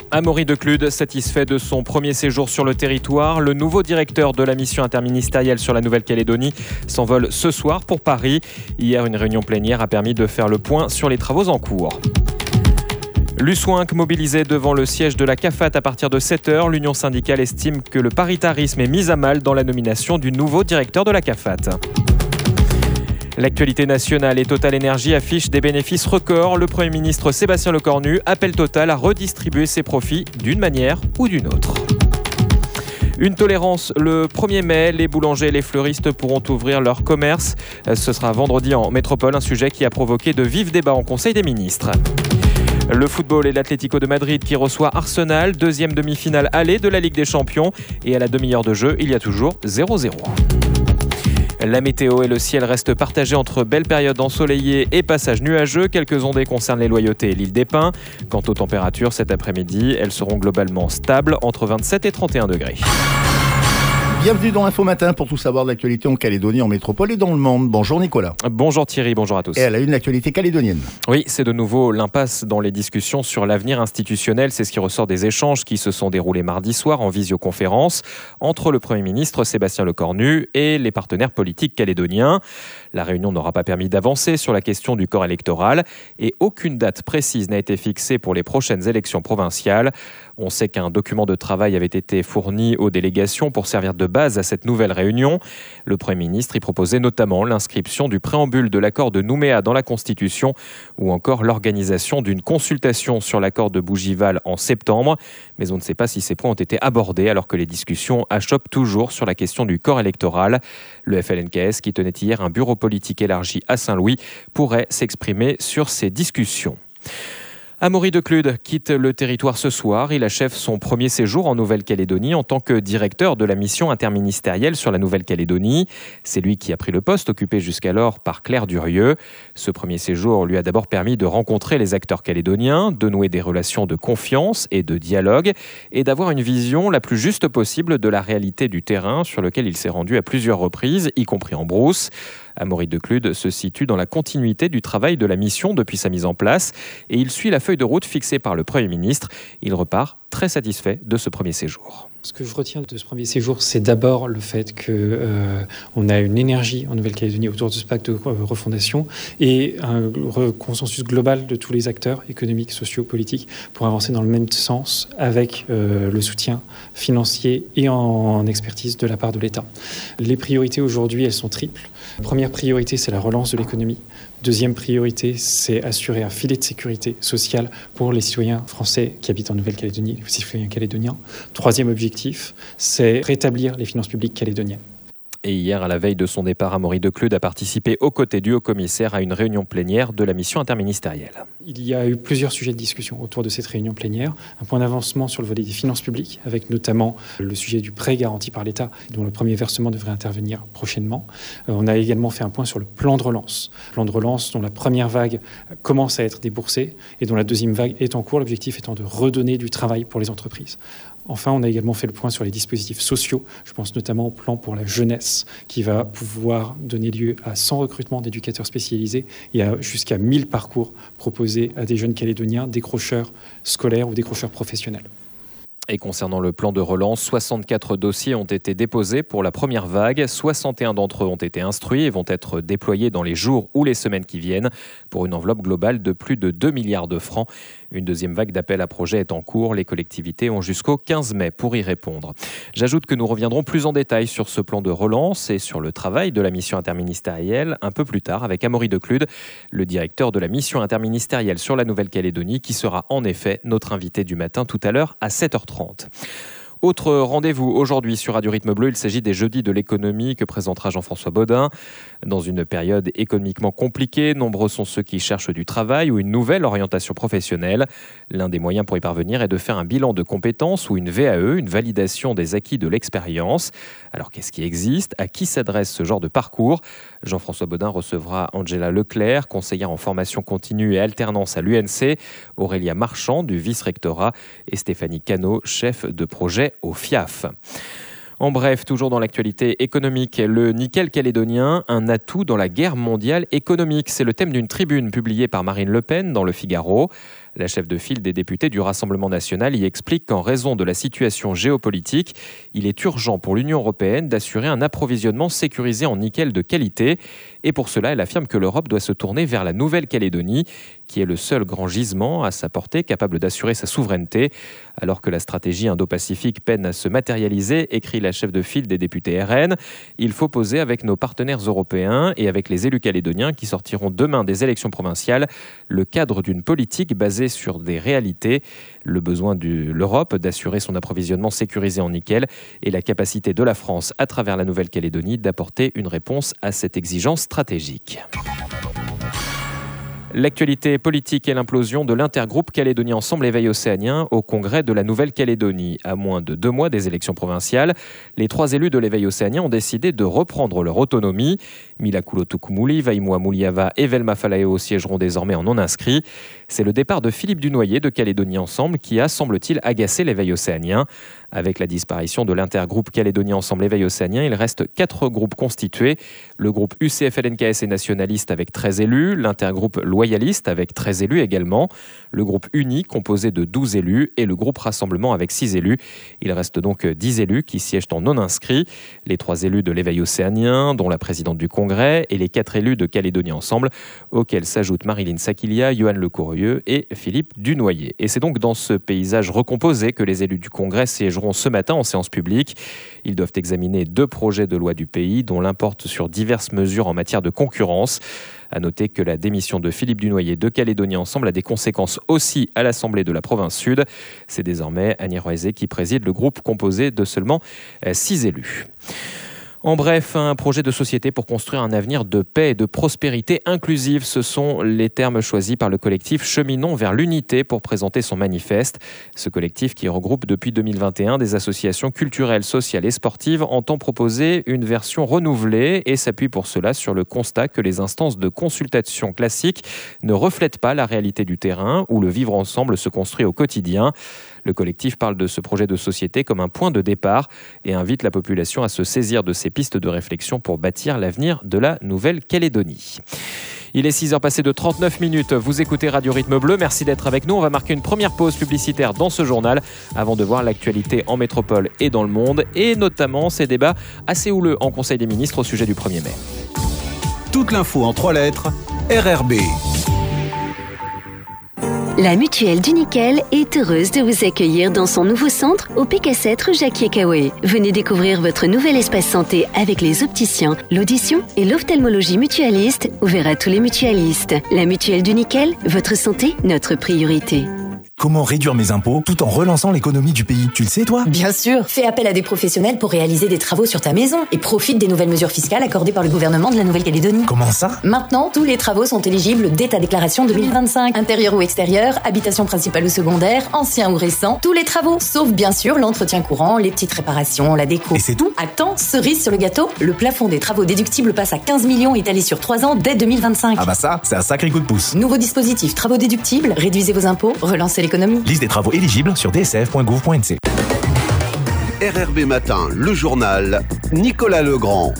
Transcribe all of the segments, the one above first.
Amaury Declude, satisfait de son premier séjour sur le territoire, le nouveau directeur de la mission interministérielle sur la Nouvelle-Calédonie s'envole ce soir pour Paris. Hier, une réunion plénière a permis de faire le point sur les travaux en cours. L'USWINC mobilisé devant le siège de la CAFAT à partir de 7h. L'Union syndicale estime que le paritarisme est mis à mal dans la nomination du nouveau directeur de la CAFAT. L'actualité nationale et Total Energy affiche des bénéfices records. Le Premier ministre Sébastien Lecornu appelle Total à redistribuer ses profits d'une manière ou d'une autre. Une tolérance le 1er mai, les boulangers et les fleuristes pourront ouvrir leur commerce. Ce sera vendredi en métropole, un sujet qui a provoqué de vifs débats en Conseil des ministres. Le football et l'Atlético de Madrid qui reçoit Arsenal, deuxième demi-finale aller de la Ligue des Champions. Et à la demi-heure de jeu, il y a toujours 0-0. La météo et le ciel restent partagés entre belles périodes ensoleillées et passages nuageux. Quelques ondées concernent les Loyautés et l'île des Pins. Quant aux températures, cet après-midi, elles seront globalement stables entre 27 et 31 degrés. Bienvenue dans Info Matin pour tout savoir de l'actualité en Calédonie, en métropole et dans le monde. Bonjour Nicolas. Bonjour Thierry, bonjour à tous. Et à la une, l'actualité calédonienne. Oui, c'est de nouveau l'impasse dans les discussions sur l'avenir institutionnel. C'est ce qui ressort des échanges qui se sont déroulés mardi soir en visioconférence entre le Premier ministre Sébastien Lecornu et les partenaires politiques calédoniens. La réunion n'aura pas permis d'avancer sur la question du corps électoral et aucune date précise n'a été fixée pour les prochaines élections provinciales. On sait qu'un document de travail avait été fourni aux délégations pour servir de base à cette nouvelle réunion. Le Premier ministre y proposait notamment l'inscription du préambule de l'accord de Nouméa dans la Constitution ou encore l'organisation d'une consultation sur l'accord de Bougival en septembre. Mais on ne sait pas si ces points ont été abordés alors que les discussions achoppent toujours sur la question du corps électoral. Le FLNKS, qui tenait hier un bureau politique élargi à Saint-Louis, pourrait s'exprimer sur ces discussions. Amaury Declude quitte le territoire ce soir. Il achève son premier séjour en Nouvelle-Calédonie en tant que directeur de la mission interministérielle sur la Nouvelle-Calédonie. C'est lui qui a pris le poste occupé jusqu'alors par Claire Durieux. Ce premier séjour lui a d'abord permis de rencontrer les acteurs calédoniens, de nouer des relations de confiance et de dialogue et d'avoir une vision la plus juste possible de la réalité du terrain sur lequel il s'est rendu à plusieurs reprises, y compris en brousse. Amaury Declude se situe dans la continuité du travail de la mission depuis sa mise en place et il suit la feuille de route fixée par le Premier ministre. Il repart très satisfait de ce premier séjour. Ce que je retiens de ce premier séjour, c'est d'abord le fait qu'on a une énergie en Nouvelle-Calédonie autour de ce pacte de refondation et un consensus global de tous les acteurs économiques, sociaux, politiques pour avancer dans le même sens avec le soutien financier et en expertise de la part de l'État. Les priorités aujourd'hui, elles sont triples. La première priorité, c'est la relance de l'économie. Deuxième priorité, c'est assurer un filet de sécurité sociale pour les citoyens français qui habitent en Nouvelle-Calédonie, les citoyens calédoniens. Troisième objectif, c'est rétablir les finances publiques calédoniennes. Et hier, à la veille de son départ, Amaury Declude a participé aux côtés du haut-commissaire à une réunion plénière de la mission interministérielle. Il y a eu plusieurs sujets de discussion autour de cette réunion plénière. Un point d'avancement sur le volet des finances publiques, avec notamment le sujet du prêt garanti par l'État, dont le premier versement devrait intervenir prochainement. On a également fait un point sur le plan de relance. Plan de relance dont la première vague commence à être déboursée et dont la deuxième vague est en cours, l'objectif étant de redonner du travail pour les entreprises. Enfin, on a également fait le point sur les dispositifs sociaux. Je pense notamment au plan pour la jeunesse qui va pouvoir donner lieu à 100 recrutements d'éducateurs spécialisés et à jusqu'à 1000 parcours proposés à des jeunes Calédoniens, décrocheurs scolaires ou décrocheurs professionnels. Et concernant le plan de relance, 64 dossiers ont été déposés pour la première vague. 61 d'entre eux ont été instruits et vont être déployés dans les jours ou les semaines qui viennent pour une enveloppe globale de plus de 2 milliards de francs. Une deuxième vague d'appels à projets est en cours. Les collectivités ont jusqu'au 15 mai pour y répondre. J'ajoute que nous reviendrons plus en détail sur ce plan de relance et sur le travail de la mission interministérielle un peu plus tard avec Amaury Declude, le directeur de la mission interministérielle sur la Nouvelle-Calédonie, qui sera en effet notre invité du matin tout à l'heure à 7h30. Autre rendez-vous aujourd'hui sur Radio Rythme Bleu, il s'agit des Jeudis de l'économie que présentera Jean-François Bodin. Dans une période économiquement compliquée, nombreux sont ceux qui cherchent du travail ou une nouvelle orientation professionnelle. L'un des moyens pour y parvenir est de faire un bilan de compétences ou une VAE, une validation des acquis de l'expérience. Alors qu'est-ce qui existe ? À qui s'adresse ce genre de parcours ? Jean-François Bodin recevra Angela Leclerc, conseillère en formation continue et alternance à l'UNC, Aurélia Marchand du vice-rectorat et Stéphanie Cano, chef de projet au FIAF. En bref, toujours dans l'actualité économique, le nickel calédonien, un atout dans la guerre mondiale économique. C'est le thème d'une tribune publiée par Marine Le Pen dans Le Figaro. La chef de file des députés du Rassemblement national y explique qu'en raison de la situation géopolitique, il est urgent pour l'Union européenne d'assurer un approvisionnement sécurisé en nickel de qualité. Et pour cela, elle affirme que l'Europe doit se tourner vers la Nouvelle-Calédonie, qui est le seul grand gisement à sa portée capable d'assurer sa souveraineté. Alors que la stratégie Indo-Pacifique peine à se matérialiser, écrit la chef de file des députés RN, il faut poser avec nos partenaires européens et avec les élus calédoniens qui sortiront demain des élections provinciales le cadre d'une politique basée sur des réalités, le besoin de l'Europe d'assurer son approvisionnement sécurisé en nickel et la capacité de la France à travers la Nouvelle-Calédonie d'apporter une réponse à cette exigence stratégique. L'actualité politique et l'implosion de l'intergroupe Calédonie Ensemble Éveil Océanien au congrès de la Nouvelle-Calédonie. À moins de 2 mois des élections provinciales, les 3 élus de l'Éveil Océanien ont décidé de reprendre leur autonomie. Mila Kulotukumuli, Vaimoa Mouliava et Velma Falaeo siégeront désormais en non-inscrits. C'est le départ de Philippe Dunoyer de Calédonie Ensemble qui a, semble-t-il, agacé l'Éveil Océanien. Avec la disparition de l'intergroupe Calédonie Ensemble Éveil Océanien, il reste 4 groupes constitués. Le groupe UCF-LNKS et nationaliste avec 13 élus, l'intergroupe loyaliste avec 13 élus également, le groupe uni composé de 12 élus et le groupe Rassemblement avec 6 élus. Il reste donc 10 élus qui siègent en non-inscrits. Les 3 élus de l'Éveil Océanien, dont la présidente du Congrès, et les 4 élus de Calédonie Ensemble, auxquels s'ajoutent Marilyn Sakilia, Yohan Lecourrieux et Philippe Dunoyer. Et c'est donc dans ce paysage recomposé que les élus du Congrès siégeront ce matin en séance publique. Ils doivent examiner 2 projets de loi du pays, dont l'un porte sur diverses mesures en matière de concurrence. À noter que la démission de Philippe Dunoyer de Calédonie Ensemble a des conséquences aussi à l'Assemblée de la province Sud. C'est désormais Annie Roisé qui préside le groupe composé de seulement 6 élus. En bref, un projet de société pour construire un avenir de paix et de prospérité inclusive. Ce sont les termes choisis par le collectif Cheminons vers l'unité pour présenter son manifeste. Ce collectif, qui regroupe depuis 2021 des associations culturelles, sociales et sportives, entend proposer une version renouvelée et s'appuie pour cela sur le constat que les instances de consultation classiques ne reflètent pas la réalité du terrain où le vivre ensemble se construit au quotidien. Le collectif parle de ce projet de société comme un point de départ et invite la population à se saisir de ces pistes de réflexion pour bâtir l'avenir de la Nouvelle-Calédonie. Il est 6h passé de 39 minutes. Vous écoutez Radio Rythme Bleu. Merci d'être avec nous. On va marquer une première pause publicitaire dans ce journal avant de voir l'actualité en métropole et dans le monde et notamment ces débats assez houleux en Conseil des ministres au sujet du 1er mai. Toute l'info en 3 lettres, RRB. La Mutuelle du Nickel est heureuse de vous accueillir dans son nouveau centre au PK7 rue Jacques-Yekawe. Venez découvrir votre nouvel espace santé avec les opticiens, l'audition et l'ophtalmologie mutualiste, ouvert à tous les mutualistes. La Mutuelle du Nickel, votre santé, notre priorité. Comment réduire mes impôts tout en relançant l'économie du pays? Tu le sais, toi? Bien sûr. Fais appel à des professionnels pour réaliser des travaux sur ta maison et profite des nouvelles mesures fiscales accordées par le gouvernement de la Nouvelle-Calédonie. Comment ça? Maintenant, tous les travaux sont éligibles dès ta déclaration 2025. Intérieur ou extérieur, habitation principale ou secondaire, ancien ou récent, tous les travaux, sauf bien sûr l'entretien courant, les petites réparations, la déco. Et c'est tout? Attends, cerise sur le gâteau, le plafond des travaux déductibles passe à 15 millions étalé sur 3 ans dès 2025. Ah bah ça, c'est un sacré coup de pouce. Nouveau dispositif, travaux déductibles, réduisez vos impôts, relancez l'économie. Liste des travaux éligibles sur dsf.gouv.nc. RRB Matin, le journal, Nicolas Legrand.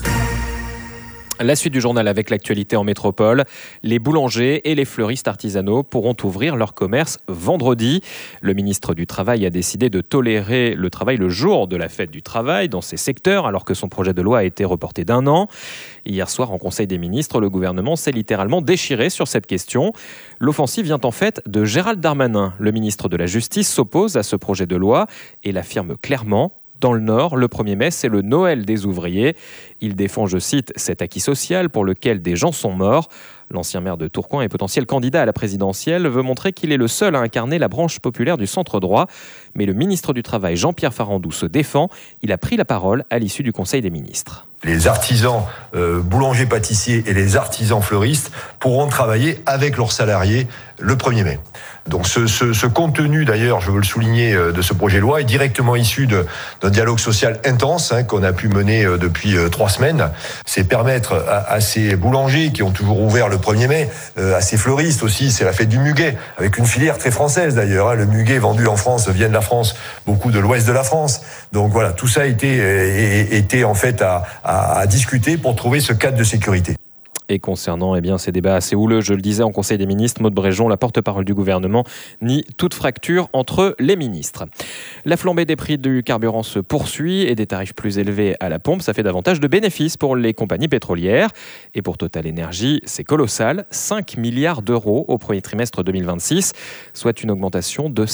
La suite du journal avec l'actualité en métropole. Les boulangers et les fleuristes artisanaux pourront ouvrir leur commerce vendredi. Le ministre du Travail a décidé de tolérer le travail le jour de la fête du travail dans ces secteurs, alors que son projet de loi a été reporté d'1 an. Hier soir, en Conseil des ministres, le gouvernement s'est littéralement déchiré sur cette question. L'offensive vient en fait de Gérald Darmanin. Le ministre de la Justice s'oppose à ce projet de loi et l'affirme clairement. Dans le Nord, le 1er mai, c'est le Noël des ouvriers. Il défend, je cite, cet acquis social pour lequel des gens sont morts. L'ancien maire de Tourcoing et potentiel candidat à la présidentielle veut montrer qu'il est le seul à incarner la branche populaire du centre droit. Mais le ministre du Travail, Jean-Pierre Farandou, se défend. Il a pris la parole à l'issue du Conseil des ministres. Les artisans boulangers-pâtissiers et les artisans fleuristes pourront travailler avec leurs salariés le 1er mai. Donc ce contenu, d'ailleurs, je veux le souligner, de ce projet de loi est directement issu d'un dialogue social intense qu'on a pu mener depuis 3 semaines. C'est permettre à ces boulangers qui ont toujours ouvert le 1er mai, à ces fleuristes aussi, c'est la fête du muguet, avec une filière très française d'ailleurs. Le muguet vendu en France vient de la France, beaucoup de l'ouest de la France. Donc voilà, tout ça était en fait à discuter pour trouver ce cadre de sécurité. Et concernant ces débats assez houleux, je le disais, en Conseil des ministres, Maud Bréjon, la porte-parole du gouvernement, nie toute fracture entre les ministres. La flambée des prix du carburant se poursuit et des tarifs plus élevés à la pompe, ça fait davantage de bénéfices pour les compagnies pétrolières. Et pour Total Energy, c'est colossal, 5 milliards d'euros au premier trimestre 2026, soit une augmentation de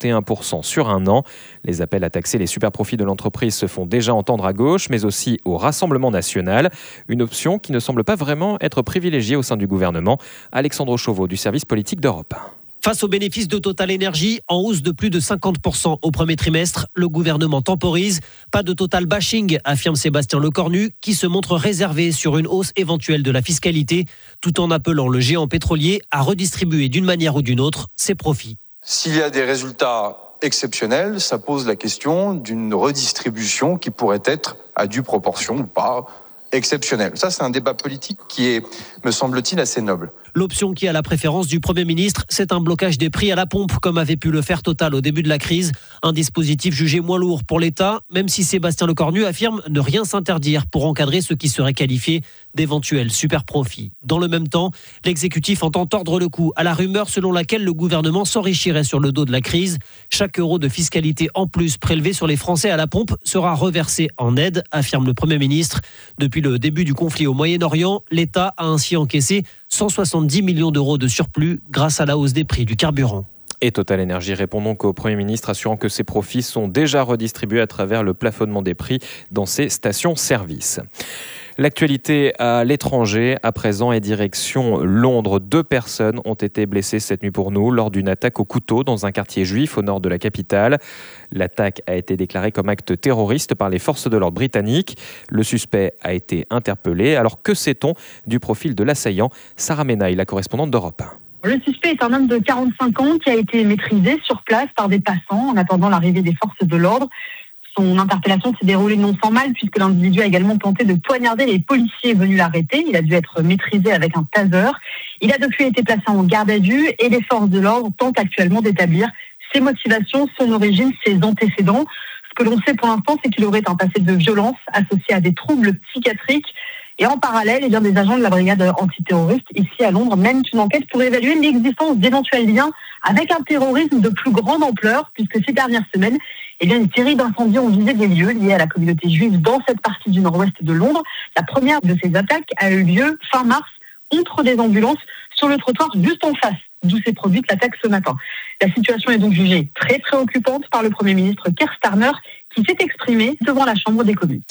51% sur un an. Les appels à taxer les superprofits de l'entreprise se font déjà entendre à gauche, mais aussi au Rassemblement national. Une option qui ne semble pas vraiment être privilégiée au sein du gouvernement. Alexandre Chauveau du service politique d'Europe. Face aux bénéfices de Total Energy, en hausse de plus de 50% au premier trimestre, le gouvernement temporise. Pas de total bashing, affirme Sébastien Lecornu, qui se montre réservé sur une hausse éventuelle de la fiscalité, tout en appelant le géant pétrolier à redistribuer d'une manière ou d'une autre ses profits. S'il y a des résultats exceptionnels, ça pose la question d'une redistribution qui pourrait être à due proportion ou pas exceptionnelle. Ça, c'est un débat politique qui est, me semble-t-il, assez noble. L'option qui a la préférence du Premier ministre, c'est un blocage des prix à la pompe, comme avait pu le faire Total au début de la crise. Un dispositif jugé moins lourd pour l'État, même si Sébastien Lecornu affirme ne rien s'interdire pour encadrer ce qui serait qualifié d'éventuels super-profits. Dans le même temps, l'exécutif entend tordre le cou à la rumeur selon laquelle le gouvernement s'enrichirait sur le dos de la crise. Chaque euro de fiscalité en plus prélevé sur les Français à la pompe sera reversé en aide, affirme le Premier ministre. Depuis le début du conflit au Moyen-Orient, l'État a ainsi encaissé 170 millions d'euros de surplus grâce à la hausse des prix du carburant. Et Total Energy répond donc au Premier ministre, assurant que ses profits sont déjà redistribués à travers le plafonnement des prix dans ses stations-service. L'actualité à l'étranger, à présent, est direction Londres. 2 personnes ont été blessées cette nuit pour nous lors d'une attaque au couteau dans un quartier juif au nord de la capitale. L'attaque a été déclarée comme acte terroriste par les forces de l'ordre britanniques. Le suspect a été interpellé. Alors que sait-on du profil de l'assaillant ? Sarah Menaille, la correspondante d'Europe 1. Le suspect est un homme de 45 ans qui a été maîtrisé sur place par des passants en attendant l'arrivée des forces de l'ordre. Son interpellation s'est déroulée non sans mal puisque l'individu a également tenté de poignarder les policiers venus l'arrêter. Il a dû être maîtrisé avec un taser. Il a depuis été placé en garde à vue et les forces de l'ordre tentent actuellement d'établir ses motivations, son origine, ses antécédents. Ce que l'on sait pour l'instant, c'est qu'il aurait un passé de violence associé à des troubles psychiatriques. Et en parallèle, des agents de la brigade antiterroriste ici à Londres mènent une enquête pour évaluer l'existence d'éventuels liens avec un terrorisme de plus grande ampleur, puisque ces dernières semaines, une série d'incendies ont visé des lieux liés à la communauté juive dans cette partie du nord-ouest de Londres. La première de ces attaques a eu lieu fin mars contre des ambulances sur le trottoir juste en face, d'où s'est produite l'attaque ce matin. La situation est donc jugée très préoccupante par le Premier ministre Keir Starmer, qui s'est exprimé devant la Chambre des communes.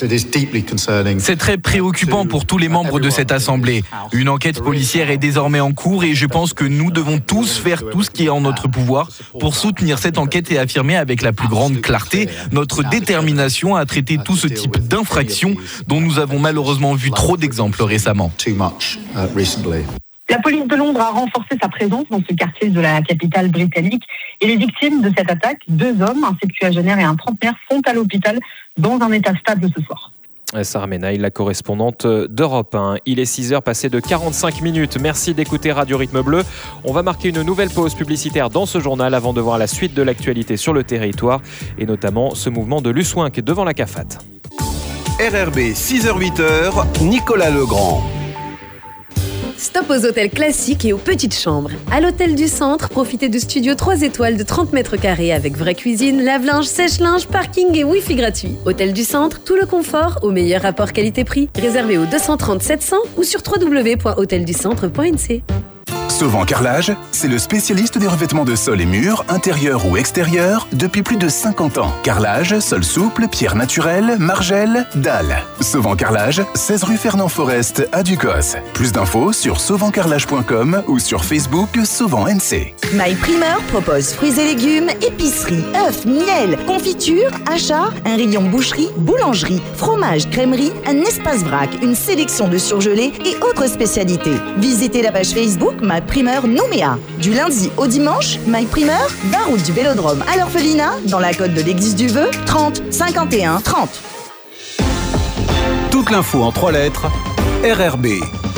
C'est très préoccupant pour tous les membres de cette Assemblée. Une enquête policière est désormais en cours et je pense que nous devons tous faire tout ce qui est en notre pouvoir pour soutenir cette enquête et affirmer avec la plus grande clarté notre détermination à traiter tout ce type d'infractions dont nous avons malheureusement vu trop d'exemples récemment. La police de Londres a renforcé sa présence dans ce quartier de la capitale britannique et les victimes de cette attaque, 2 hommes, un septuagénaire et un trentenaire, sont à l'hôpital dans un état stable ce soir. Sarah Menaille, la correspondante d'Europe 1. Il est 6h passé de 45 minutes. Merci d'écouter Radio Rythme Bleu. On va marquer une nouvelle pause publicitaire dans ce journal avant de voir la suite de l'actualité sur le territoire et notamment ce mouvement de Luswinck devant la CAFAT. RRB 6h-8h, Nicolas Legrand. Stop aux hôtels classiques et aux petites chambres. À l'hôtel du Centre, profitez de studios 3 étoiles de 30 mètres carrés avec vraie cuisine, lave-linge, sèche-linge, parking et Wi-Fi gratuit. Hôtel du Centre, tout le confort au meilleur rapport qualité-prix. Réservé au 230 700 ou sur www.hotelducentre.nc. Sauvant Carrelage, c'est le spécialiste des revêtements de sol et murs, intérieurs ou extérieurs, depuis plus de 50 ans. Carrelage, sol souple, pierre naturelle, margelle, dalles. Sauvant Carrelage, 16 rue Fernand Forest à Ducos. Plus d'infos sur sauvantcarrelage.com ou sur Facebook Sauvant NC. My Primeur propose fruits et légumes, épicerie, œufs, miel, confiture, achats, un rayon boucherie, boulangerie, fromage, crèmerie, un espace vrac, une sélection de surgelés et autres spécialités. Visitez la page Facebook My Primeur Nouméa. Du lundi au dimanche, My Primeur, 20 route du Vélodrome à l'Orphelinat, dans la côte de l'Église du Vœu, 30 51 30. Toute l'info en 3 lettres, RRB.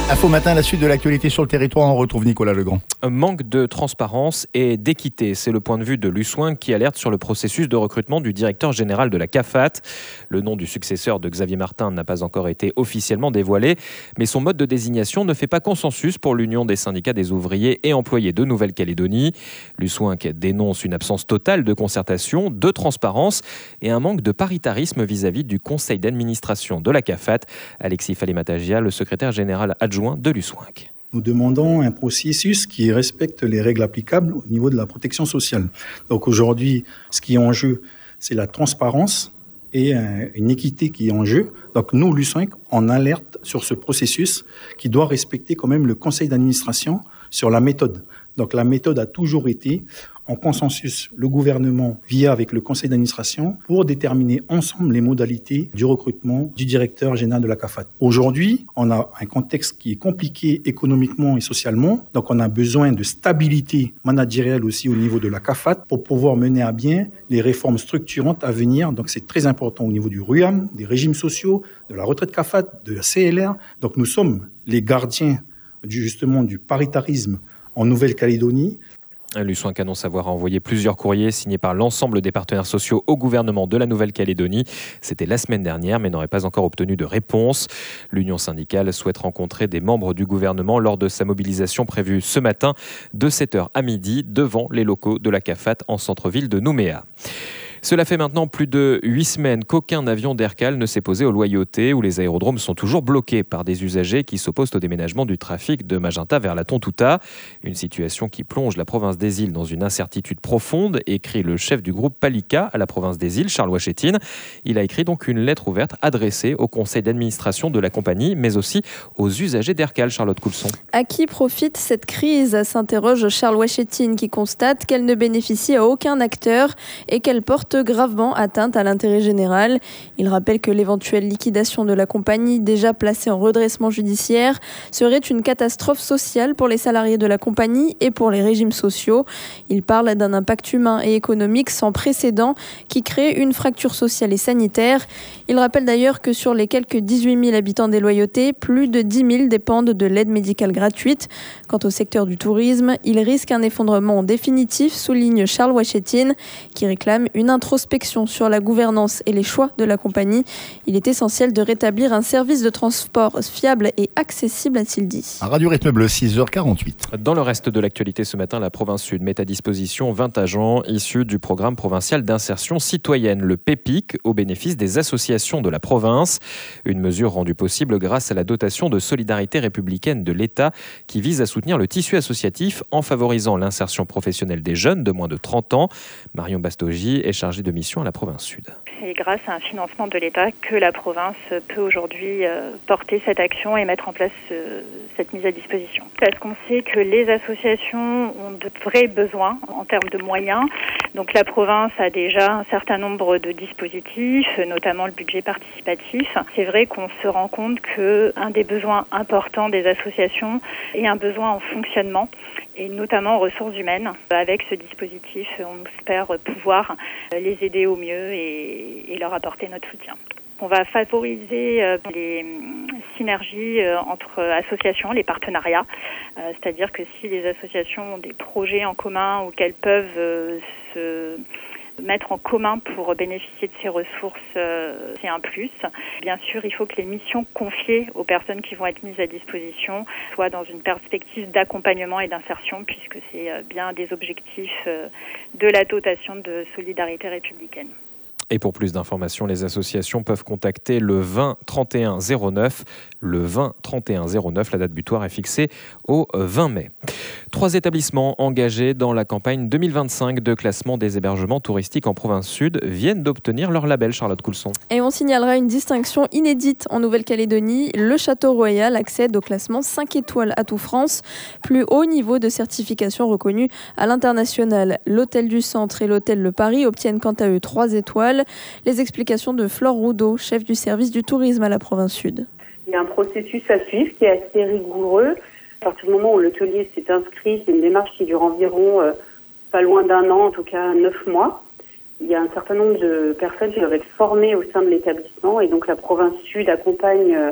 Info Matin, la suite de l'actualité sur le territoire, on retrouve Nicolas Legrand. Un manque de transparence et d'équité, c'est le point de vue de Lussoing qui alerte sur le processus de recrutement du directeur général de la CAFAT. Le nom du successeur de Xavier Martin n'a pas encore été officiellement dévoilé, mais son mode de désignation ne fait pas consensus pour l'Union des syndicats des ouvriers et employés de Nouvelle-Calédonie. Lussoing dénonce une absence totale de concertation, de transparence et un manque de paritarisme vis-à-vis du conseil d'administration de la CAFAT. Alexis Falematagia, le secrétaire général adjoint de Lussoing. Nous demandons un processus qui respecte les règles applicables au niveau de la protection sociale. Donc aujourd'hui, ce qui est en jeu, c'est la transparence et une équité qui est en jeu. Donc nous, Lussoing, on alerte sur ce processus qui doit respecter quand même le conseil d'administration sur la méthode. Donc la méthode a toujours été en consensus, le gouvernement via avec le conseil d'administration pour déterminer ensemble les modalités du recrutement du directeur général de la CAFAT. Aujourd'hui, on a un contexte qui est compliqué économiquement et socialement, donc on a besoin de stabilité managériale aussi au niveau de la CAFAT pour pouvoir mener à bien les réformes structurantes à venir. Donc c'est très important au niveau du RUAM, des régimes sociaux, de la retraite CAFAT, de la CLR. Donc nous sommes les gardiens justement du paritarisme en Nouvelle-Calédonie. Lussoing annonce avoir envoyé plusieurs courriers signés par l'ensemble des partenaires sociaux au gouvernement de la Nouvelle-Calédonie. C'était la semaine dernière, mais n'aurait pas encore obtenu de réponse. L'Union syndicale souhaite rencontrer des membres du gouvernement lors de sa mobilisation prévue ce matin de 7h à midi devant les locaux de la CAFAT en centre-ville de Nouméa. Cela fait maintenant plus de 8 semaines qu'aucun avion d'Aircal ne s'est posé au Loyauté, où les aérodromes sont toujours bloqués par des usagers qui s'opposent au déménagement du trafic de Magenta vers la Tontouta. Une situation qui plonge la province des îles dans une incertitude profonde, écrit le chef du groupe Palika à la province des îles, Charles Ouachetine. Il a écrit donc une lettre ouverte adressée au conseil d'administration de la compagnie, mais aussi aux usagers d'Aircal. Charlotte Coulson. À qui profite cette crise, s'interroge Charles Ouachetine, qui constate qu'elle ne bénéficie à aucun acteur et qu'elle porte gravement atteinte à l'intérêt général. Il rappelle que l'éventuelle liquidation de la compagnie, déjà placée en redressement judiciaire, serait une catastrophe sociale pour les salariés de la compagnie et pour les régimes sociaux. Il parle d'un impact humain et économique sans précédent qui crée une fracture sociale et sanitaire. Il rappelle d'ailleurs que sur les quelques 18 000 habitants des Loyautés, plus de 10 000 dépendent de l'aide médicale gratuite. Quant au secteur du tourisme, il risque un effondrement définitif, souligne Charles Ouachetine, qui réclame une introspection sur la gouvernance et les choix de la compagnie. Il est essentiel de rétablir un service de transport fiable et accessible, a-t-il dit. À Radio Rythme Bleu, 6h48. Dans le reste de l'actualité ce matin, la province Sud met à disposition 20 agents issus du programme provincial d'insertion citoyenne, le PEPIC, au bénéfice des associations de la province. Une mesure rendue possible grâce à la dotation de solidarité républicaine de l'État qui vise à soutenir le tissu associatif en favorisant l'insertion professionnelle des jeunes de moins de 30 ans. Marion Bastogi est chargée de mission à la province Sud. C'est grâce à un financement de l'État que la province peut aujourd'hui porter cette action et mettre en place cette mise à disposition. Parce qu'on sait que les associations ont de vrais besoins en termes de moyens. Donc la province a déjà un certain nombre de dispositifs, notamment le budget participatif. C'est vrai qu'on se rend compte qu'un des besoins importants des associations est un besoin en fonctionnement et notamment en ressources humaines. Avec ce dispositif, on espère pouvoir les aider au mieux et leur apporter notre soutien. On va favoriser les synergies entre associations, les partenariats. C'est-à-dire que si les associations ont des projets en commun ou qu'elles peuvent se mettre en commun pour bénéficier de ces ressources, c'est un plus. Bien sûr, il faut que les missions confiées aux personnes qui vont être mises à disposition soient dans une perspective d'accompagnement et d'insertion, puisque c'est bien des objectifs de la dotation de solidarité républicaine. Et pour plus d'informations, les associations peuvent contacter le 20 31 09. Le 20 31 09, la date butoir est fixée au 20 mai. 3 établissements engagés dans la campagne 2025 de classement des hébergements touristiques en province Sud viennent d'obtenir leur label, Charlotte Coulson. Et on signalera une distinction inédite en Nouvelle-Calédonie. Le Château Royal accède au classement 5 étoiles à tout France, plus haut niveau de certification reconnu à l'international. L'Hôtel du Centre et l'Hôtel Le Paris obtiennent quant à eux 3 étoiles. Les explications de Flore Roudot, chef du service du tourisme à la province Sud. Il y a un processus à suivre qui est assez rigoureux. À partir du moment où l'hôtelier s'est inscrit, c'est une démarche qui dure environ pas loin d'1 an, en tout cas 9 mois. Il y a un certain nombre de personnes qui doivent être formées au sein de l'établissement et donc la province Sud accompagne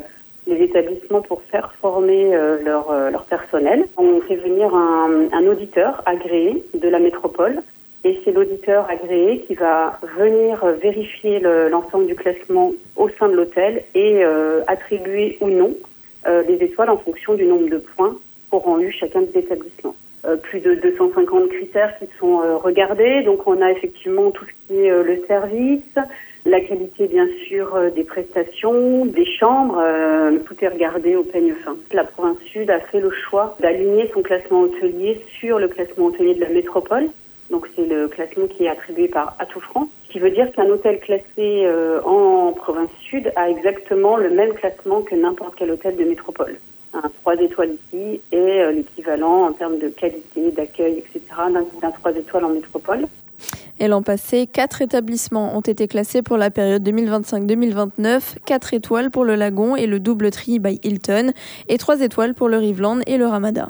les établissements pour faire former leur personnel. On fait venir un auditeur agréé de la métropole et c'est l'auditeur agréé qui va venir vérifier l'ensemble du classement au sein de l'hôtel et attribuer ou non les étoiles en fonction du nombre de points qu'auront eu chacun des établissements. Plus de 250 critères qui sont regardés. Donc on a effectivement tout ce qui est le service, la qualité bien sûr des prestations, des chambres, tout est regardé au peigne fin. La province Sud a fait le choix d'aligner son classement hôtelier sur le classement hôtelier de la métropole. Donc c'est le classement qui est attribué par Atout France, ce qui veut dire qu'un hôtel classé en province Sud a exactement le même classement que n'importe quel hôtel de métropole. Un 3 étoiles ici est l'équivalent en termes de qualité, d'accueil, etc. d'un 3 étoiles en métropole. Et l'an passé, 4 établissements ont été classés pour la période 2025-2029, 4 étoiles pour le Lagon et le Doubletree by Hilton, et 3 étoiles pour le Riveland et le Ramada.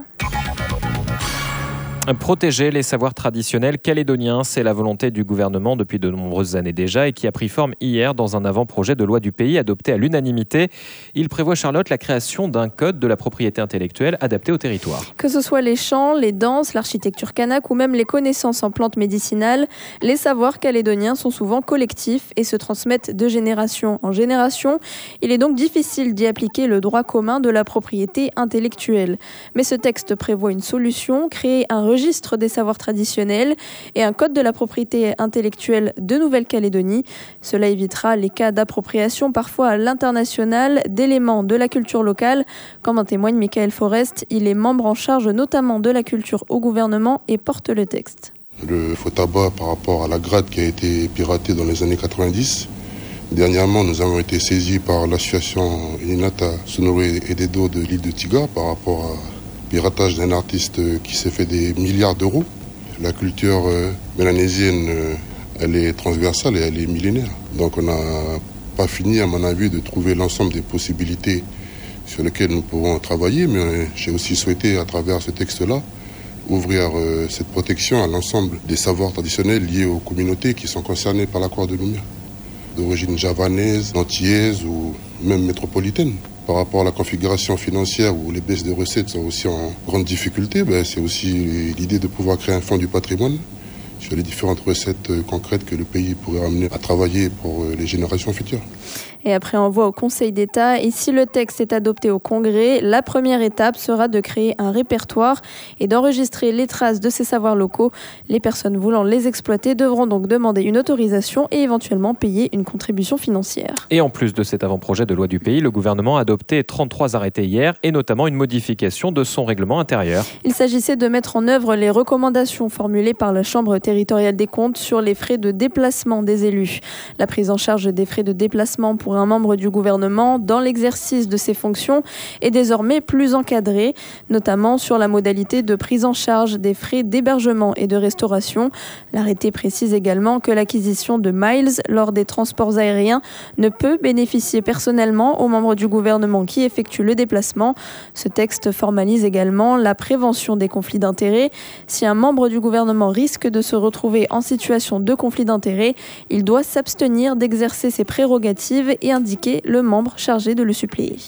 Protéger les savoirs traditionnels calédoniens, c'est la volonté du gouvernement depuis de nombreuses années déjà et qui a pris forme hier dans un avant-projet de loi du pays adopté à l'unanimité. Il prévoit, Charlotte, la création d'un code de la propriété intellectuelle adapté au territoire. Que ce soit les chants, les danses, l'architecture kanak ou même les connaissances en plantes médicinales, les savoirs calédoniens sont souvent collectifs et se transmettent de génération en génération. Il est donc difficile d'y appliquer le droit commun de la propriété intellectuelle. Mais ce texte prévoit une solution, créer un registre des savoirs traditionnels et un code de la propriété intellectuelle de Nouvelle-Calédonie. Cela évitera les cas d'appropriation parfois à l'international d'éléments de la culture locale, comme en témoigne Michael Forest. Il est membre en charge notamment de la culture au gouvernement et porte le texte. Le faux tabac par rapport à la gratte qui a été piratée dans les années 90. Dernièrement, nous avons été saisis par l'association Inata Sonoré et Dedo de l'île de Tiga par rapport à piratage d'un artiste qui s'est fait des milliards d'euros. La culture mélanésienne, elle est transversale et elle est millénaire. Donc on n'a pas fini, à mon avis, de trouver l'ensemble des possibilités sur lesquelles nous pourrons travailler, mais j'ai aussi souhaité, à travers ce texte-là, ouvrir cette protection à l'ensemble des savoirs traditionnels liés aux communautés qui sont concernées par l'accord de lumière, d'origine javanaise, antillaise ou même métropolitaine. Par rapport à la configuration financière où les baisses de recettes sont aussi en grande difficulté, c'est aussi l'idée de pouvoir créer un fonds du patrimoine sur les différentes recettes concrètes que le pays pourrait amener à travailler pour les générations futures. Et après envoi au Conseil d'État, et si le texte est adopté au Congrès, la première étape sera de créer un répertoire et d'enregistrer les traces de ces savoirs locaux. Les personnes voulant les exploiter devront donc demander une autorisation et éventuellement payer une contribution financière. Et en plus de cet avant-projet de loi du pays, le gouvernement a adopté 33 arrêtés hier et notamment une modification de son règlement intérieur. Il s'agissait de mettre en œuvre les recommandations formulées par la Chambre territoriale des comptes sur les frais de déplacement des élus. La prise en charge des frais de déplacement pour un membre du gouvernement dans l'exercice de ses fonctions est désormais plus encadrée, notamment sur la modalité de prise en charge des frais d'hébergement et de restauration. L'arrêté précise également que l'acquisition de miles lors des transports aériens ne peut bénéficier personnellement aux membres du gouvernement qui effectuent le déplacement. Ce texte formalise également la prévention des conflits d'intérêts. Si un membre du gouvernement risque de se retrouver en situation de conflit d'intérêts, il doit s'abstenir d'exercer ses prérogatives et indiquer le membre chargé de le suppléer.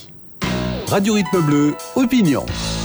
Radio Rythme Bleu, opinion.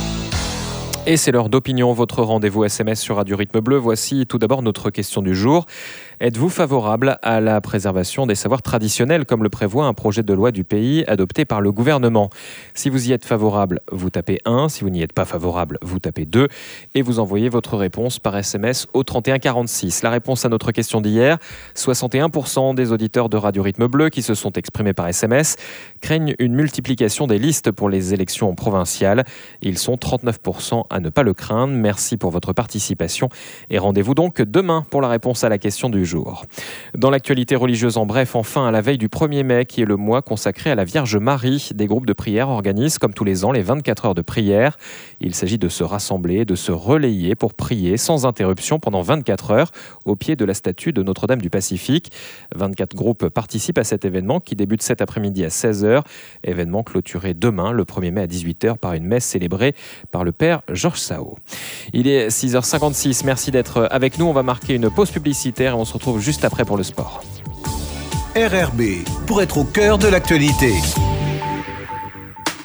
Et c'est l'heure d'opinion, votre rendez-vous SMS sur Radio Rythme Bleu. Voici tout d'abord notre question du jour. Êtes-vous favorable à la préservation des savoirs traditionnels comme le prévoit un projet de loi du pays adopté par le gouvernement? Si vous y êtes favorable, vous tapez 1. Si vous n'y êtes pas favorable, vous tapez 2. Et vous envoyez votre réponse par SMS au 3146. La réponse à notre question d'hier, 61% des auditeurs de Radio Rythme Bleu qui se sont exprimés par SMS craignent une multiplication des listes pour les élections provinciales. Ils sont 39% à ne pas le craindre. Merci pour votre participation et rendez-vous donc demain pour la réponse à la question du jour. Dans l'actualité religieuse en bref, enfin à la veille du 1er mai qui est le mois consacré à la Vierge Marie, des groupes de prière organisent comme tous les ans les 24 heures de prière. Il s'agit de se rassembler, de se relayer pour prier sans interruption pendant 24 heures au pied de la statue de Notre-Dame du Pacifique. 24 groupes participent à cet événement qui débute cet après-midi à 16h. Événement clôturé demain, le 1er mai à 18h par une messe célébrée par le Père Georges Sao. Il est 6h56, merci d'être avec nous. On va marquer une pause publicitaire et on se retrouve juste après pour le sport. RRB, pour être au cœur de l'actualité.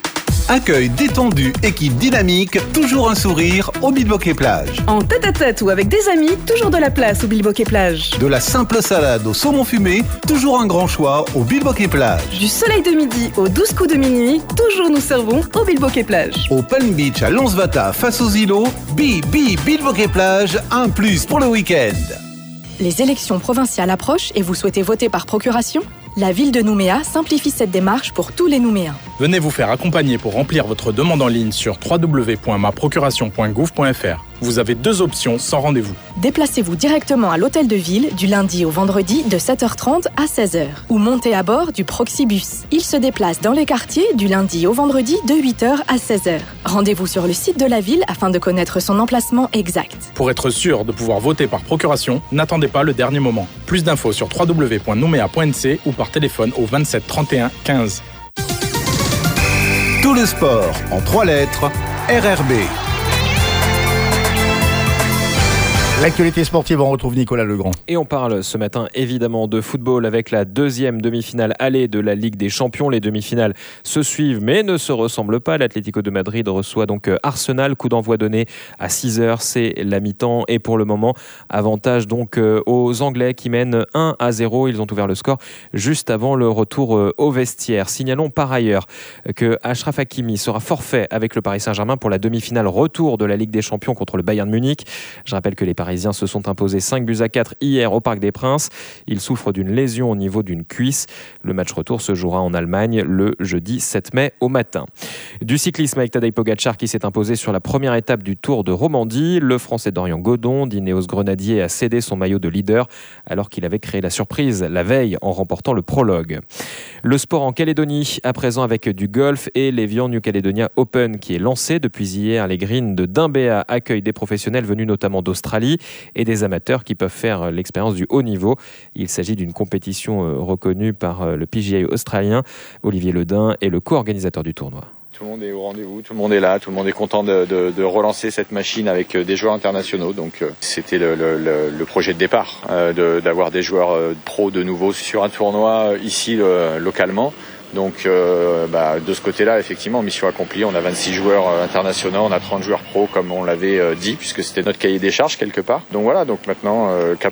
Accueil détendu, équipe dynamique, toujours un sourire au Bilboquet Plage. En tête-à-tête ou avec des amis, toujours de la place au Bilboquet Plage. De la simple salade au saumon fumé, toujours un grand choix au Bilboquet Plage. Du soleil de midi aux 12 coups de minuit, toujours nous servons au Bilboquet Plage. Au Palm Beach à Lansvata face aux îlots, Bilboquet Plage, un plus pour le week-end. Les élections provinciales approchent et vous souhaitez voter par procuration ? La ville de Nouméa simplifie cette démarche pour tous les Nouméens. Venez vous faire accompagner pour remplir votre demande en ligne sur www.maprocuration.gouv.fr. Vous avez 2 options sans rendez-vous. Déplacez-vous directement à l'hôtel de ville du lundi au vendredi de 7h30 à 16h ou montez à bord du Proxibus. Il se déplace dans les quartiers du lundi au vendredi de 8h à 16h. Rendez-vous sur le site de la ville afin de connaître son emplacement exact. Pour être sûr de pouvoir voter par procuration, n'attendez pas le dernier moment. Plus d'infos sur www.noumea.nc ou par téléphone au 27 31 15. Tout le sport en 3 lettres, RRB. L'actualité sportive, on retrouve Nicolas Legrand. Et on parle ce matin évidemment de football avec la 2e demi-finale aller de la Ligue des Champions. Les demi-finales se suivent mais ne se ressemblent pas. L'Atlético de Madrid reçoit donc Arsenal. Coup d'envoi donné à 6h, c'est la mi-temps. Et pour le moment, avantage donc aux Anglais qui mènent 1-0. Ils ont ouvert le score juste avant le retour au vestiaire. Signalons par ailleurs que Achraf Hakimi sera forfait avec le Paris Saint-Germain pour la demi-finale retour de la Ligue des Champions contre le Bayern Munich. Je rappelle que les Parisiens se sont imposés 5-4 hier au Parc des Princes. Ils souffrent d'une lésion au niveau d'une cuisse. Le match retour se jouera en Allemagne le jeudi 7 mai au matin. Du cyclisme avec Tadej Pogacar qui s'est imposé sur la première étape du Tour de Romandie. Le Français Dorian Godon d'Ineos Grenadier a cédé son maillot de leader alors qu'il avait créé la surprise la veille en remportant le prologue. Le sport en Calédonie à présent avec du golf et l'Evian New Caledonia Open qui est lancé depuis hier. Les greens de Dimbéa accueillent des professionnels venus notamment d'Australie et des amateurs qui peuvent faire l'expérience du haut niveau. Il s'agit d'une compétition reconnue par le PGA australien. Olivier Ledin est le co-organisateur du tournoi. Tout le monde est au rendez-vous, tout le monde est là, tout le monde est content de relancer cette machine avec des joueurs internationaux. Donc c'était le projet de départ, d'avoir des joueurs pros de nouveau sur un tournoi ici localement. Donc de ce côté-là, effectivement, mission accomplie. On a 26 joueurs internationaux, on a 30 joueurs pros comme on l'avait dit, puisque c'était notre cahier des charges quelque part. Donc voilà, donc maintenant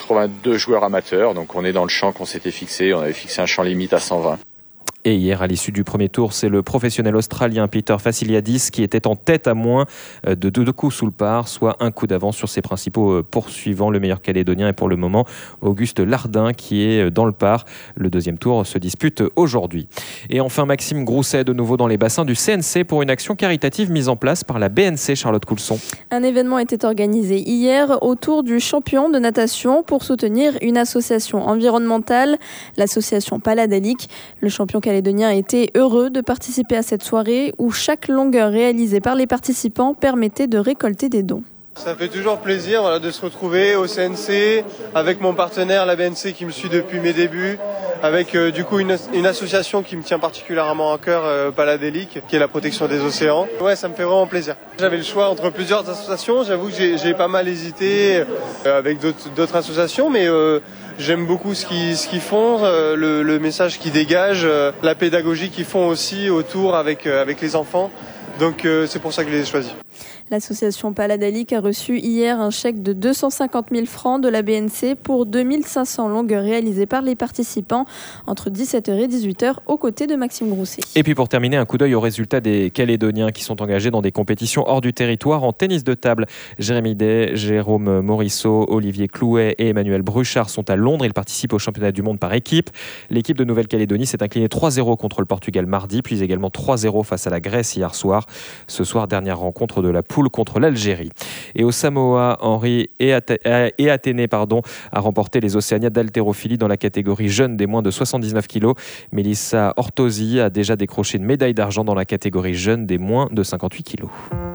82 joueurs amateurs. Donc on est dans le champ qu'on s'était fixé. On avait fixé un champ limite à 120. Et hier, à l'issue du premier tour, c'est le professionnel australien Peter Fasiliadis qui était en tête à moins de 2 coups sous le par, soit un coup d'avance sur ses principaux poursuivants, le meilleur calédonien. Et pour le moment, Auguste Lardin qui est dans le par. Le deuxième tour se dispute aujourd'hui. Et enfin, Maxime Grousset, de nouveau dans les bassins du CNC pour une action caritative mise en place par la BNC Charlotte Coulson. Un événement était organisé hier autour du champion de natation pour soutenir une association environnementale, l'association Paladalic. Le champion calédonien était heureux de participer à cette soirée où chaque longueur réalisée par les participants permettait de récolter des dons. Ça fait toujours plaisir de se retrouver au CNC avec mon partenaire, la BNC, qui me suit depuis mes débuts, avec du coup une association qui me tient particulièrement à cœur, Paladelic, qui est la protection des océans. Ouais, ça me fait vraiment plaisir. J'avais le choix entre plusieurs associations, j'avoue que j'ai pas mal hésité avec d'autres associations, mais j'aime beaucoup ce qu'ils font, le message qu'ils dégagent, la pédagogie qu'ils font aussi autour avec les enfants. Donc c'est pour ça que je les ai choisis. L'association Paladalic a reçu hier un chèque de 250 000 francs de la BNC pour 2500 longueurs réalisées par les participants entre 17h et 18h aux côtés de Maxime Grousset. Et puis pour terminer, un coup d'œil aux résultats des Calédoniens qui sont engagés dans des compétitions hors du territoire. En tennis de table, Jérémy Day, Jérôme Morisseau, Olivier Clouet et Emmanuel Bruchard sont à Londres. Ils participent au championnat du monde par équipe. L'équipe de Nouvelle-Calédonie s'est inclinée 3-0 contre le Portugal mardi, puis également 3-0 face à la Grèce hier soir. Ce soir, dernière rencontre de la poule contre l'Algérie. Et au Samoa, Henri et Athénée a remporté les Océaniades d'haltérophilie dans la catégorie jeunes des moins de 79 kg. Mélissa Ortosi a déjà décroché une médaille d'argent dans la catégorie jeunes des moins de 58 kg.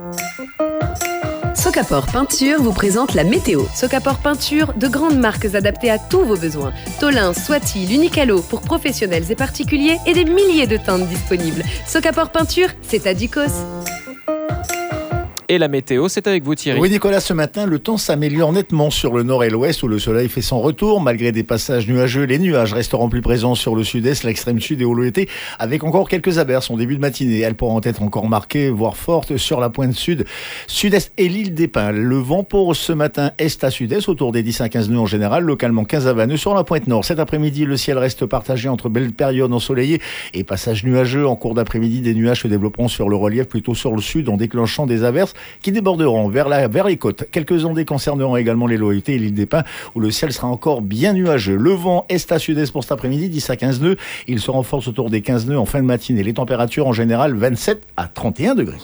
Socapor Peinture vous présente la météo. Socapor Peinture, de grandes marques adaptées à tous vos besoins. Tolin, Swati, L'Unicalo pour professionnels et particuliers et des milliers de teintes disponibles. Socapor Peinture, c'est à Ducos. Et la météo, c'est avec vous Thierry. Oui Nicolas, ce matin, le temps s'améliore nettement sur le nord et l'ouest où le soleil fait son retour. Malgré des passages nuageux, les nuages resteront plus présents sur le sud-est, l'extrême sud et au l'été, avec encore quelques averses en début de matinée. Elles pourront être encore marquées, voire fortes, sur la pointe sud, sud-est et l'île des Pins. Le vent pour ce matin est à sud-est, autour des 10 à 15 nœuds en général, localement 15 à 20 nœuds sur la pointe nord. Cet après-midi, le ciel reste partagé entre belles périodes ensoleillées et passages nuageux. En cours d'après-midi, des nuages se développeront sur le relief, plutôt sur le sud, en déclenchant des averses qui déborderont vers les côtes. Quelques ondées concerneront également les Loétés et l'île des Pins, où le ciel sera encore bien nuageux. Le vent est à sud-est pour cet après-midi, 10 à 15 nœuds. Il se renforce autour des 15 nœuds en fin de matinée. Les températures en général 27 à 31 degrés.